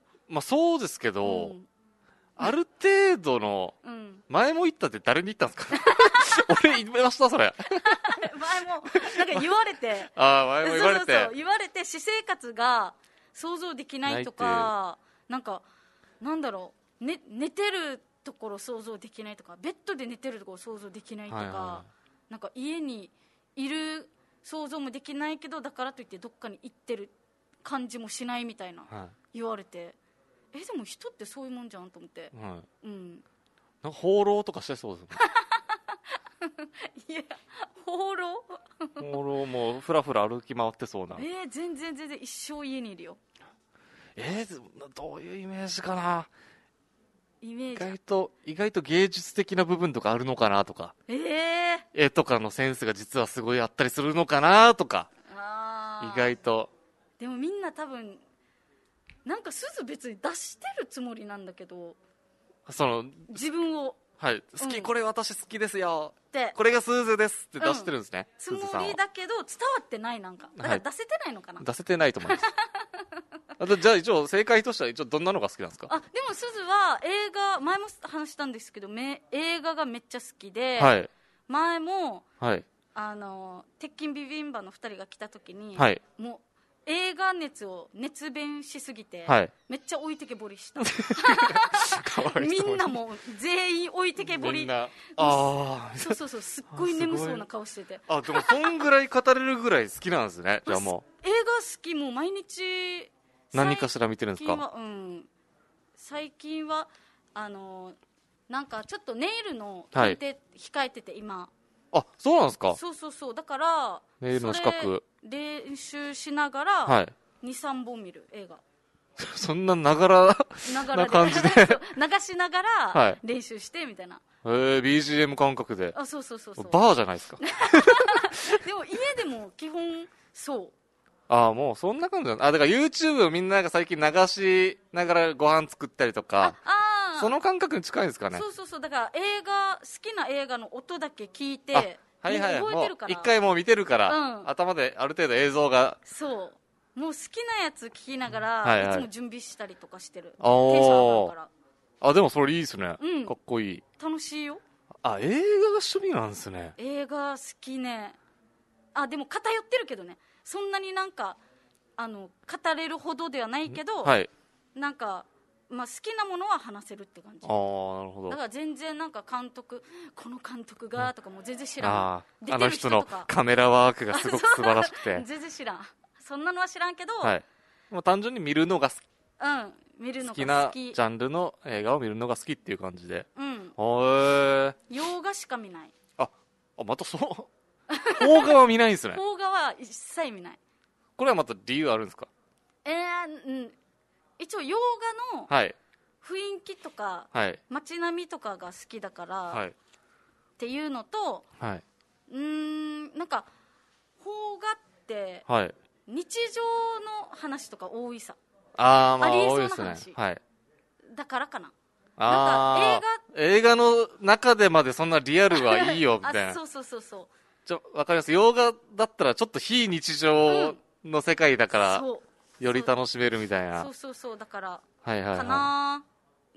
そうですけど、ある程度の、前も言ったって誰に言ったんですか俺言いましたそれ前もなんか言われて前も言われて言われて、私生活が想像できないとか、なんかなんだろう、寝てるところ想像できないとか、ベッドで寝てるところ想像できないとか、なんか家にいる想像もできないけど、だからといってどっかに行ってる感じもしないみたいな、言われて、でも人ってそういうもんじゃんと思って、 なんか放浪とかしてそうですいや、放浪もうふらふら歩き回ってそうな。 全然一生家にいるよ。 どういうイメージかな。 イメージ意外と芸術的な部分とかあるのかなとか、絵とかのセンスが実はすごいあったりするのかなとか、意外と。 でもみんな多分なんか鈴別に出してるつもりなんだけど、自分を好き、これ私好きですよってこれがスーズーですって出してるんですね、 つもりだけど伝わってない。なんかだから出せてないのかな、 出せてないと思いますじゃあ一応正解としてはどんなのが好きなんですか？ でも鈴は映画、前も話したんですけど、映画がめっちゃ好きで、前も鉄筋ビビンバの2人が来た時に、もう映画熱弁しすぎて、めっちゃ置いてけぼりしたみんなも全員置いてけぼり、そうすっごい眠そうな顔してて、 でもそんぐらい語れるぐらい好きなんですねじゃあもう映画好き、もう毎日何かしら見てるんですか？ 最近はなんかちょっとネイルの検定控えてて今。 そうなんですか？ そうだからネイルの資格練習しながら 2,3 本見る映画そんなながらな感じで流しながら練習してみたいな、 BGM 感覚で。 そうバーじゃないですかでも家でも基本そうもうそんな感じだから YouTube をみんなが最近流しながらご飯作ったりとか、その感覚に近いですかね。 そうだから好きな映画の音だけ聞いて覚えてるから、 一回もう見てるから、頭である程度映像がもう好きなやつ聞きながら、 はいはいいつも準備したりとかしてる。テンシあーョン上がるからあ、でもそれいいですね、 うんかっこいい。 楽しいよ。 あ、映画が趣味なんですね。 映画好きね。あ、でも偏ってるけどね、そんなになんか語れるほどではないけど、 はい。 なんか、まあ、好きなものは話せるって感じ。 ああ、なるほど。 だから全然なんか監督、この監督がとかも全然知らん。 あ出てるあの人の人とかカメラワークがすごく素晴らしくて全然知らん。そんなのは知らんけど、 はい。もう単純に見るのが見るの好きなが好き。 ジャンルの映画を見るのが好きっていう感じで。 うん。 へえ。 洋画しか見ない。 またそう邦画は見ないんですね。 邦画は一切見ない。 これはまた理由あるんですか？ 一応洋画のはい雰囲気とか、 はい街並みとかが好きだから、 はいっていうのと、 はいなんか邦画ってはい。 日常の話とか多いさ。 ああ、まあありえそうな多いですね。 話はい。 だからかな。 ああ、映画の中でまでそんなリアルはいいよみたいな。 そうそうそうそう。 わかります。洋画だったらちょっと非日常の世界だから、 そうより楽しめるみたいな。 そうそうそう、だからはいはいかはな。 い。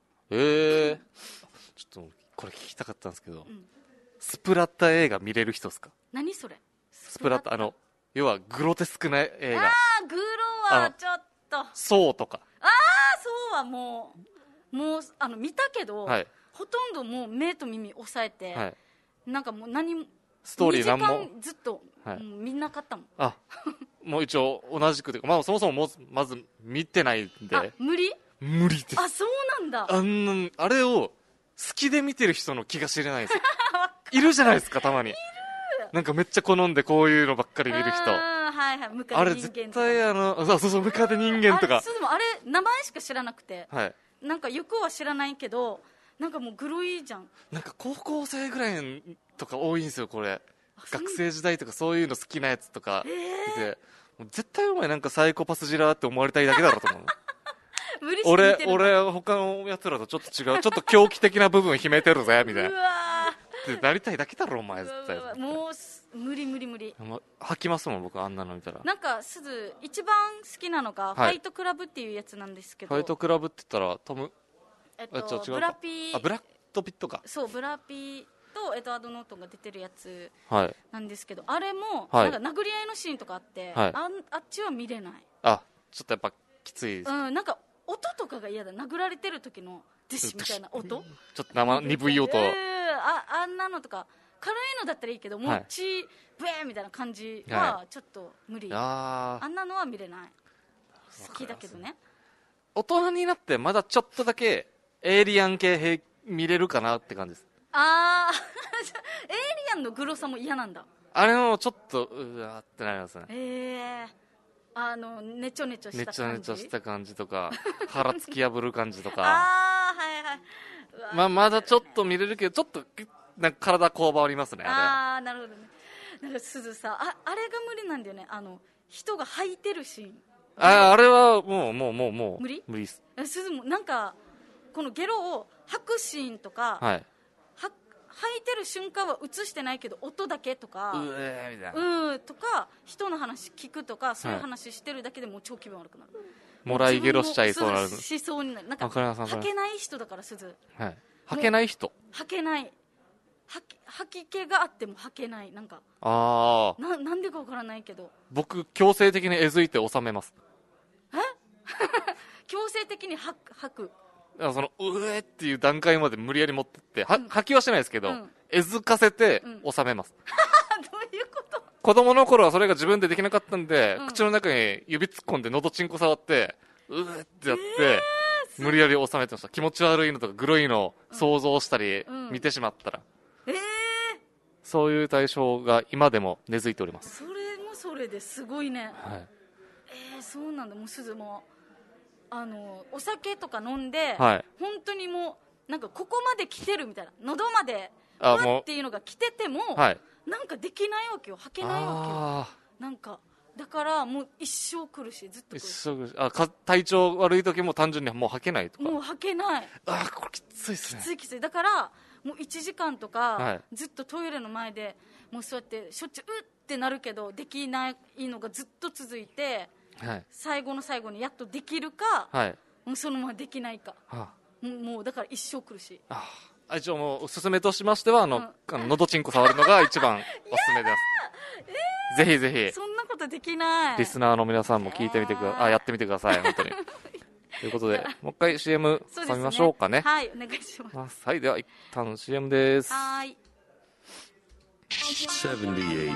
ちょっとこれ聞きたかったんですけど、 んスプラッタ映画見れる人ですか？ 何それ？ スプラッタ、要はグロテスクな映画。 グロはちょっと、 ソーとか。 そうはもう見たけど、 はいほとんどもう目と耳押さえて、 はい。 なんかもう何もストーリー 2 なんも時間ずっと、 はいもう見なかったもん。 あ、もう一応同じくというか、まあそもそもまず見てないんで、 無理？ 無理です。 そうなんだ。 あれを好きで見てる人の気が知れないですよ。いるじゃないですか、たまに。なんかめっちゃ好んでこういうのばっかり見る人。 はいはい、ムカあデ人間れ絶とか対そうムカデ人間とか。 でもあれ名前しか知らなくて、 はい。 なんかよくは知らないけど、なんかもうグロいじゃん。 なんか高校生ぐらいとか多いんですよ、これ。 そう学生時代とかそういうの好きなやつとか見て、もう絶対お前なんかサイコパスジラーって思われたいだけだろと思う。 無理して見てるんだ。 俺他のやつらとちょっと違う、ちょっと狂気的な部分秘めてるぜみたいうな。 わってなりたいだけだろお前絶対。 ーもう無理。 吐きますもん僕あんなの見たら。 なんかすず一番好きなのが、ファイトクラブっていうやつなんですけど、 ファイトクラブって言ったらトム違うかブラピー、 ブラッドピットか。 そうブラピーとエドワード・ノートンが出てるやつはい。 なんですけど、あれも、 はいなんか殴り合いのシーンとかあって、 はいあっちは見れない。 ちょっとやっぱきついです。 なんか音とかが嫌だ。殴られてる時のディッシュみたいな音、 ちょっと鈍い音。 あんなのとか軽いのだったらいいけど、もうはい血ブエーみたいな感じははちょっと無理、 ああんなのは見れない。好きだけどね。 大人になってまだちょっとだけエイリアン系見れるかなって感じです。 エイリアンのグロさも嫌なんだ。 あれのちょっとうわーってなりますね。 ネチョネチョした感じ、 ねちょねちょした感じとか腹突き破る感じとかはいはいうわまだちょっと見れるけどちょっとなんか体こう回りますねあなるほどね。なんかすずさ、あれが無理なんだよね。人が履いてるシーン。 れ。あれはもう無理です。 すずもなんかこのゲロを吐くシーンとか、 はい。 吐いてる瞬間は映してないけど音だけとか、 みたいな。 とか人の話聞くとか、そういう話してるだけでもう超気分悪くなる。 もらいゲロしちゃいそうなる。 しそうになる。なんかわかります吐けない人だからすず。 はい。吐けない人。 吐けない。吐き気があっても吐けない。なんかなんでかわからないけど、 僕強制的にえずいて収めます。 強制的に吐く。 そのうえっていう段階まで無理やり持ってって吐きはしないですけど、えずかせて収めます。 どういうこと？ 子供の頃はそれが自分でできなかったんで、口の中に指突っ込んで喉チンコ触ってうーってやって、無理やり収めてました。気持ち悪いのとかグロいのを想像したり、見てしまったら、そういう対象が今でも根付いております。 それもそれですごいね。 はい。 そうなんだ。もうすずもお酒とか飲んで、 はい本当にもうなんかここまで来てるみたいな、喉までもうっていうのが来てても、 はい。 なんかできないわけよ。吐けないわけよ。なんかだからもう一生苦しい。ずっと苦しい。 一緒体調悪い時も単純にもう吐けないとか。 もう吐けない。 これきついですね。 きつい。だからもう1時間とか、 はいずっとトイレの前でもうそうやってしょっちゅうってなるけどできないのがずっと続いて、 はい、 最後の最後にやっとできるか、 はい、 もうそのままできないか、 はもうだから一生苦しい。 一応もうおすすめとしましてはのどちんこ触るのが一番おすすめです、ぜひぜひそんなことできない。 リスナーの皆さんも聞いてみてください、やってみてください本当にということでもう一回 CM 挟みましょうかね。 はい、お願いします。 はい、では一旦 CM です。 はい。 78.0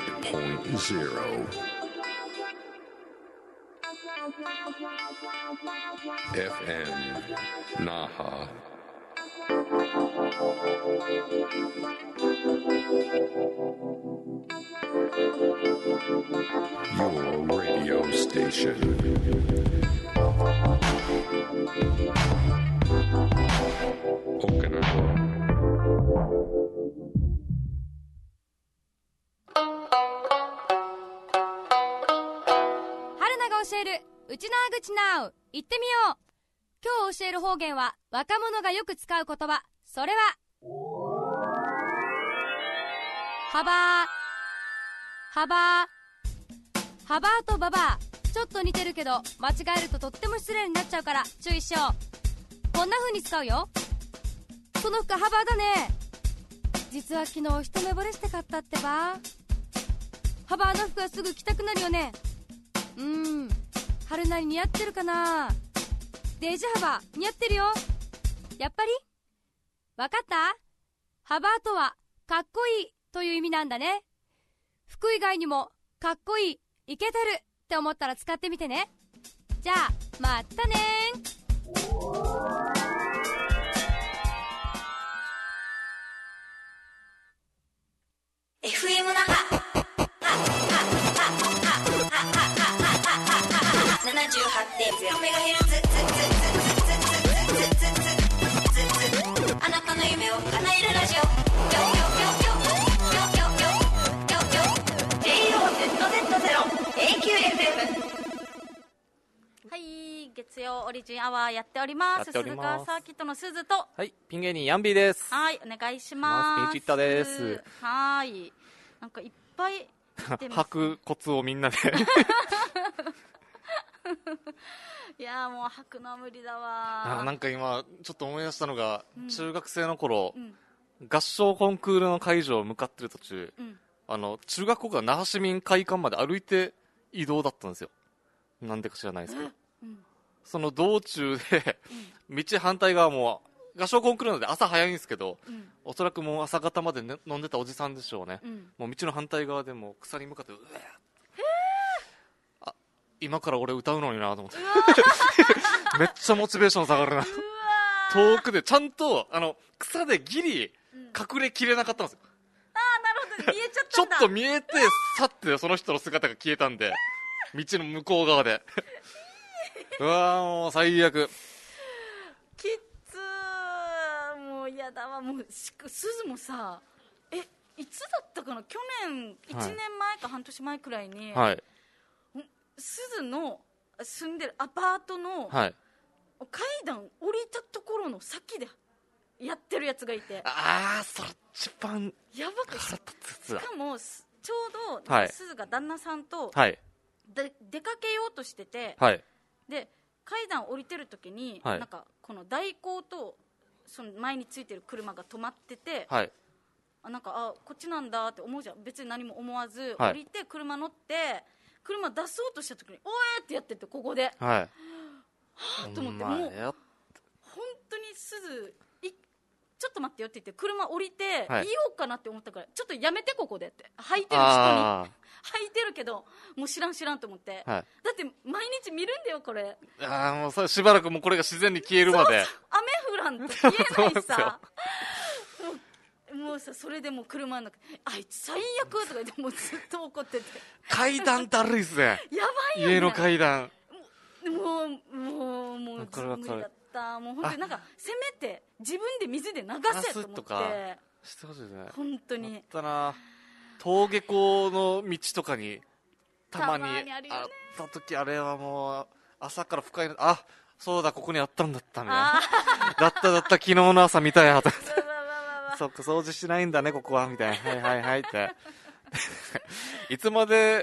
FM Naha. Your radio station. Okinawa. 春菜が教えるうちなーぐちなう行ってみよう。今日教える方言は若者がよく使う言葉、それははばーとばばー、ちょっと似てるけど間違えるととっても失礼になっちゃうから注意しよう。こんな風に使うよ。その服はばーだね。実は昨日一目惚れして買ったってば。はばーの服はすぐ着たくなるよね。春菜に似合ってるかな。デージハバー似合ってるよ。やっぱりわかった。ハバーとはかっこいいという意味なんだね。服以外にもかっこいい、イケてるって思ったら使ってみてね。じゃあまたねー。 FM 那覇 78.0MHz、 あなたの夢を叶えるラジオ。 はい、月曜オリジンアワーやっております。鈴川サーキットの鈴と、 はい、ピン芸人ヤンビーです。 はい、お願いします。 ピンチッタです。 はい、なんかいっぱい吐くコツをみんなでいやもう吐くのは無理だわ。 なんか今ちょっと思い出したのが、中学生の頃、合唱コンクールの会場を向かってる途中、中学校から那覇市民会館まで歩いて移動だったんですよ。なんでか知らないですけど、その道中で、道反対側も合唱コンクールなので朝早いんですけど、おそらくもう朝方まで、ね、飲んでたおじさんでしょうね、もう道の反対側でもう草に向かって今から俺歌うのになと思ってめっちゃモチベーション下がるな遠くでちゃんと草でギリ隠れきれなかったんですよ。 なるほど、見えちゃったんだちょっと見えて去ってその人の姿が消えたんで道の向こう側でうわーもう最悪。 きつー、もう嫌だわ。もう鈴もさ、いつだったかな、去年1年前か半年前くらいに、 はい、 鈴の住んでるアパートの階段降りたところの先でやってるやつがいて、 それ一番やばくて、しかもちょうど鈴が旦那さんと出かけようとしてて、で階段降りてる時に、なんかこの代行とその前についてる車が止まってて、なんかこっちなんだって思うじゃん。別に何も思わず降りて車乗って車出そうとした時におーってやってて、ここで、はぁと思って、もう本当に鈴ちょっと待ってよって言って車降りて言おうかなって思ったから、ちょっとやめてここでって履いてる人に履いてるけどもう知らんと思って、だって毎日見るんだよこれ。 もうそれしばらくもうこれが自然に消えるまで。 雨降らんと消えないさもうさ、それでもう車の中あいつ最悪とか言ってもうずっと怒ってて階段だるいっすねやばいよね、 家の階段。 もう無理だった。もう本当になんかせめて自分で水で流せと思ってしてほしいですね。 本当にあったな。登下校の道とかにたまにあった時、あれはもう朝から深いの、そうだここにあったんだったみたいなだった昨日の朝見たやとそっか掃除しないんだねここはみたいなはいっていつまで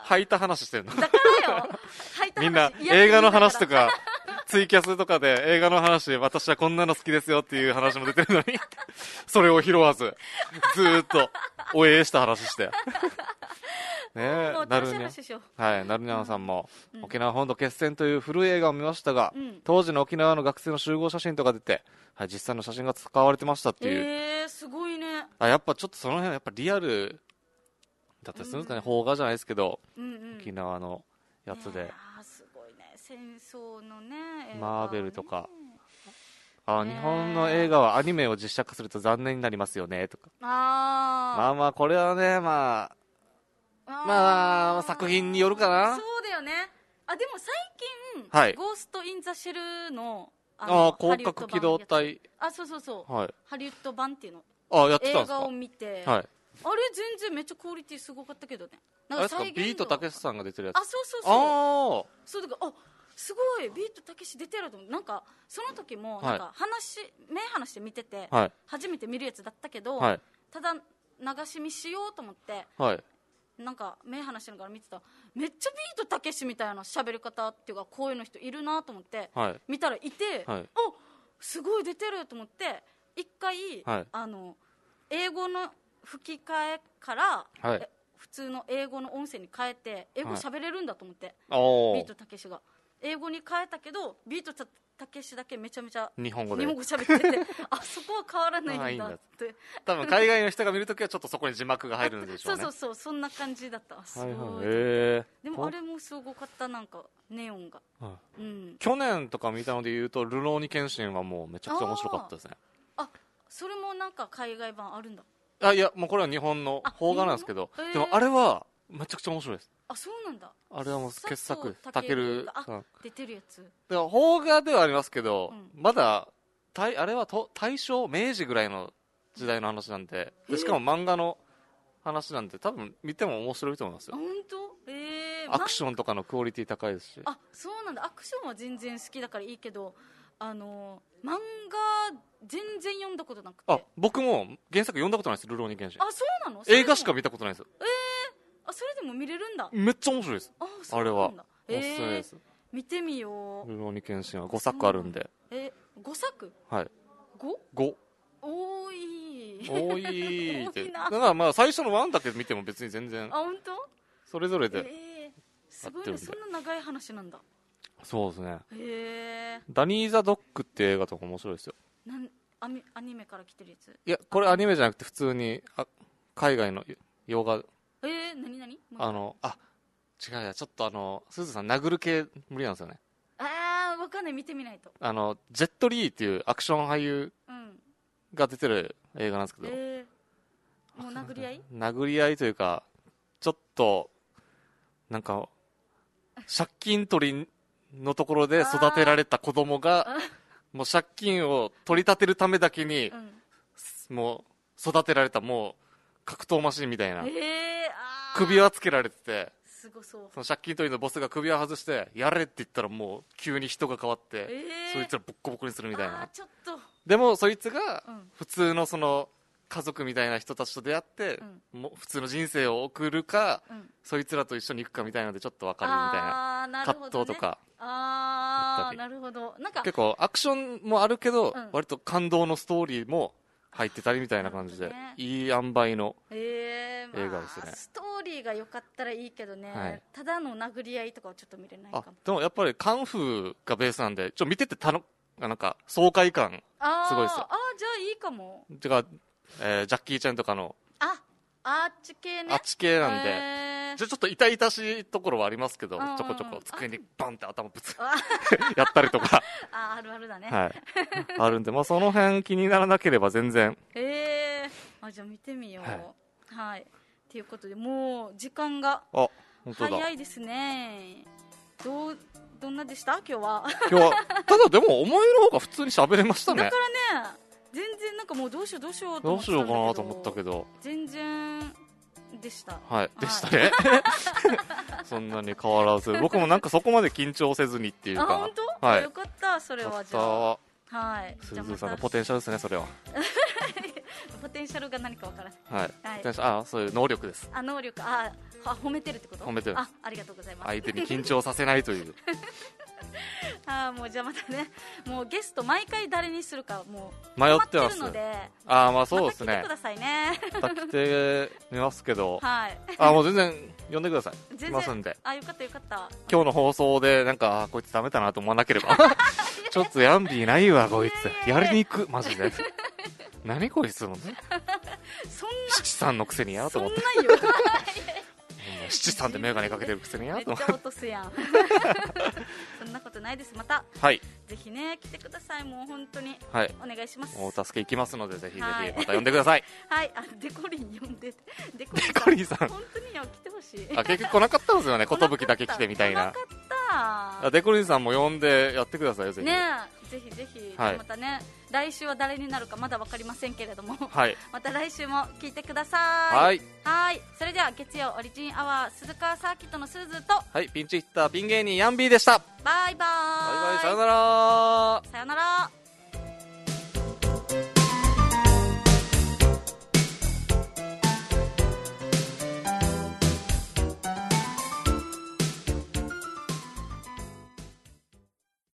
吐いた話してるのだからよ吐いた話みんな嫌映画の話だかとかツイキャスとかで映画の話、私はこんなの好きですよっていう話も出てるのにそれを拾わずずーっとおえした話してねえ、 もう楽しいなるにゃ話しよう。 はい、なるにゃんさんも、沖縄本土決戦という古い映画を見ましたが、 うん当時の沖縄の学生の集合写真とか出て、はい、実際の写真が使われてましたっていう、 すごいね。 やっぱちょっとその辺やっぱリアルだったりするんですかね、邦画じゃないですけど、 うんうん。 沖縄のやつで、 ねえすごいね。戦争のね。映画マーベルとかね日本の映画はアニメを実写化すると残念になりますよねとか、 あまあこれはね、まあ作品によるかな。 そうだよね。あ、でも最近、 はいゴースト・イン・ザ・シェルの広角機動隊、 あ、そうそうそう、 はい、 ハリウッド版っていうのやってたんですか。 映画を見て、 はい、 あれ全然めっちゃクオリティすごかったけどね。 あれですか、ビートたけしさんが出てるやつ。 あ、そうそうそうあそうだから、あ、すごいビートたけし出てると思う。なんかその時もなんか目離して見てて、 はい初めて見るやつだったけど、 はいただ流し見しようと思ってはいなんか目離しながら見てたら、めっちゃビートたけしみたいな喋り方っていうかこういうの人いるなと思ってはい見たらいて、 はいお、すごい出てると思って一回、 はい英語の吹き替えから、 はい普通の英語の音声に変えて英語喋れるんだと思って、 おービートたけしが英語に変えたけどビートたけしだけめちゃめちゃ日本語で喋っててあ、そこは変わらないんだって多分海外の人が見るときはちょっとそこに字幕が入るんでしょね。 そううそうそう、そんな感じだった。すごい、 はいはい、 でもあれもすごかった。なんかネオンが、 はいうん、 去年とか見たので言うとルローニケンシンはもうめちゃくちゃ面白かったですね。 あ、それもなんか海外版あるんだ。 いやもうこれは日本の邦画なんですけど、 日本のでもあれはめちゃくちゃ面白いです。 あ、そうなんだ。 あれはもう傑作佐藤たけるがさん出てるやつ。 だから邦画ではありますけど、 うまだあれは大正明治ぐらいの時代の話なんで、しかも漫画の話なんで多分見ても面白いと思いますあ、 よ。 本当？ アクションとかのクオリティ高いですし。 あ、そうなんだ。アクションは全然好きだからいいけど、漫画全然読んだことなくて。 僕も原作読んだことないです、ルローニケンシン。 あ、そうなの？ 映画しか見見たことないですよ。 あ、それでも見れるんだ。 めっちゃ面白いです。 あ、そうなんだ。 おすすめです。 見てみよう。 ルローニケンシンは5作あるんで。 5作はい。 5? 5。 多い。 多いって。 多いなだからまあ最初の1だけ見ても別に全然あ、本当？ それぞれで。 すごいね。そんな長い話なんだ。 そうですね。 へえ。 ダニー・ザ・ドッグって映画とか面白いですよ。 アニメから来てるやつ。 いやこれアニメじゃなくて普通に海外の洋画。 何違うや、ちょっとすずさん殴る系無理なんですよね。 わかんない。見てみないと。 ジェットリーっていうアクション俳優うん。 が出てる映画なんですけど、 もう殴り合い？ 殴り合いというかちょっとなんか借金取りのところで育てられた子供がもう借金を取り立てるためだけにもう育てられたもう格闘マシンみたいな、首輪つけられてて、 すごそう。 その借金取りのボスが首輪外してやれって言ったらもう急に人が変わって、そいつらボッコボコにするみたいな。 ちょっと。 でもそいつがうん普通のその家族みたいな人たちと出会って、もう普通の人生を送るか、そいつらと一緒に行くかみたいなのでちょっと分かるみたいな葛藤とか。 なるほど。なんか結構アクションもあるけど、 うん割と感動のストーリーも入ってたりみたいな感じで、 なるほどねいい塩梅の映映画ですねストーリーが良かったらいいけどね、 はいただの殴り合いとかはちょっと見れないかも。 でもやっぱりカンフーがベースなんで見ててなんか爽快感すごいですよ。 じゃあいいかも。 てか、ジャッキー・チェンとかのあっち系ね。 あっち系なんで、ちょっと痛々しいところはありますけど、 うんちょこちょこ机にバンって頭ぶつあやったりとか、 あるあるだね。 はい、あるんで、まあ、その辺気にならなければ全然。 じゃあ見てみよう。はい。ということでもう時間が本当だ。 早いですね。どんなでした今日は？ 今日はただでも思いのほか普通に喋れましたね。 だからね、全然なんかもうどうしようとどうしようかなとと思ったけど、 全然でした。 はいでしたね。そんなに変わらず、僕もなんかそこまで緊張せずにっていうか、 本当？ はい、 よかった。それはじゃあ。はい。 すずさんのポテンシャルですね、それは。 ポテンシャルが何かわからない。 はい、 はい、 そういう能力です。 能力、褒めてるってこと？ 褒めてる。 ありがとうございます。 相手に緊張させないというもうじゃあまたね、もうゲスト毎回誰にするかもう迷ってます。 るので、 まあそうですね。 また来てくださいね。 また来てみますけど、 はい。 もう全然呼んでください。 全然来ますんで。 よかったよかった。 今日の放送でなんかこいつダメだなと思わなければちょっとヤンビーないわこいつ、やりに行くマジで何こいつもね、 そん七三のくせにやと思ってなよ七三でメガネかけてるくせにやめっちゃと思って落とすやんそんなことないです。またはいぜひね来てください。もう本当にはいお願いします。 お助け行きますのでぜひぜはいひまた呼んでください。 はいデコリン呼んでデコデコリンさん本当に来てほしい。 結局来なかったんですよね。寿だけ来てみたいな。 来なかったデコリンさんも呼んでやってくださいよぜひ。 ねえ、ぜひぜひ、 はいまたね来週は誰になるかまだ分かりませんけれども、 はい、 また来週も聞いてください。 はいはい、それでは月曜オリジンアワー鈴川サーキットのすずと、 はい、ピンチヒッターピン芸人ヤンビーでした。 バイバーイ。 バイバイ、さよなら。 さよなら。